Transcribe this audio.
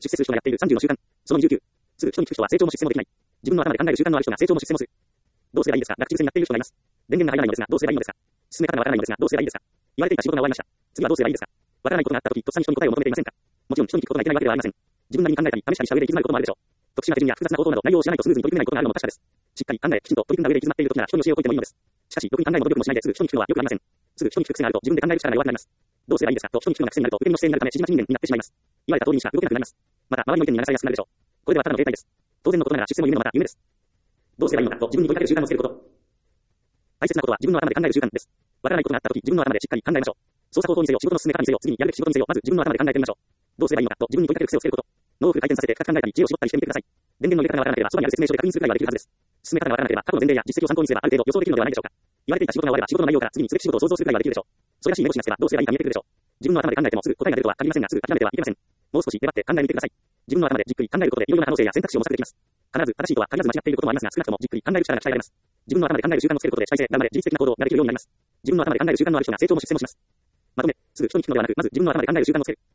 出世する人がやっている30の習慣。その29。すぐ人に聞く人は成長も出世もできない。自分の頭で考える習慣のある人が成長も出世もする。どうすればいいですか。楽中にやっている人がいます。電源が入らないのですが、どうすればいいのですか。進め方がわからないのですが、どうすればいいですか。言われていた仕事が終わりました。次はどうすればいいですか。わからないことがあったとき、とっさに人に答えを求めていませんか。もちろん人に聞くことがいけないわけではありません。自分なりに考えたり、試したりした上で行き詰まることもあるでしょう。特殊な手順や複雑な方法など内容を知らないとスムーズに取り組めないことがあるのも確かです。しっかり考え、きちんと取り組んだ上で行き詰まっているときなら人に教えをこいてもいいのです。しかし、ろくに考えも努力もしないですぐ人に聞くのはよくありません。すぐ人に聞く癖があると自分で考える力が弱くなります。どうすればいいですかと人に聞くのが癖になると受け身の姿勢になるため縮ま人間になってしまいます。言われた通りにしか動けなくなります。また、周りの意見に流されやすくなるでしょう。これではただの停滞です。当然のことながら出世も夢のまた夢です。どうすればいいのかと自分に問いかける習慣をつけること。大切なことは自分の頭で考える習慣です。わからないことがあったとき、自分の頭でしっかり考えましょう。操作方法にせよ、仕事の進め方にせよ、次にやるべき仕事にせよ、まず自分の頭で考えてみましょう。どうすればいいのかと自分に問いかける癖をつけること。脳をフル回転させて深く考えたり、知恵を絞ったりしてみてください。電源の入れ方がわからなければ、そばにある説明書で確認するくらいはできるはずです。進め方がわからなければ、過去の前例や実績を参考にすればある程度予想できるのではないでしょうか。言われていた仕事が終われば、仕事の内容から次にすべき仕事を想像するくらいはできるでしょう。それらしい目星がつけば、どうすればいいか見えてくるでしょう。自分の頭で考えてもすぐ答えが出るとは限りませんが、すぐ諦めてはいけません。もう少し粘って考えてみてください。自分の頭でじっくり考えることで、いろいろな可能性や選択肢を模索できます。必ず正しいとは限らず間違っていることもありますが、少なくともじっくり考える力が鍛えられます。自分の頭で考える習慣をつけることで主体性、頑張れ、自律的な行動ができるようになります。自分の頭で考える習慣のある人が成長も出世もします。まとめ、すぐ人に聞くのではなく、まず自分の頭で考える習慣をつける。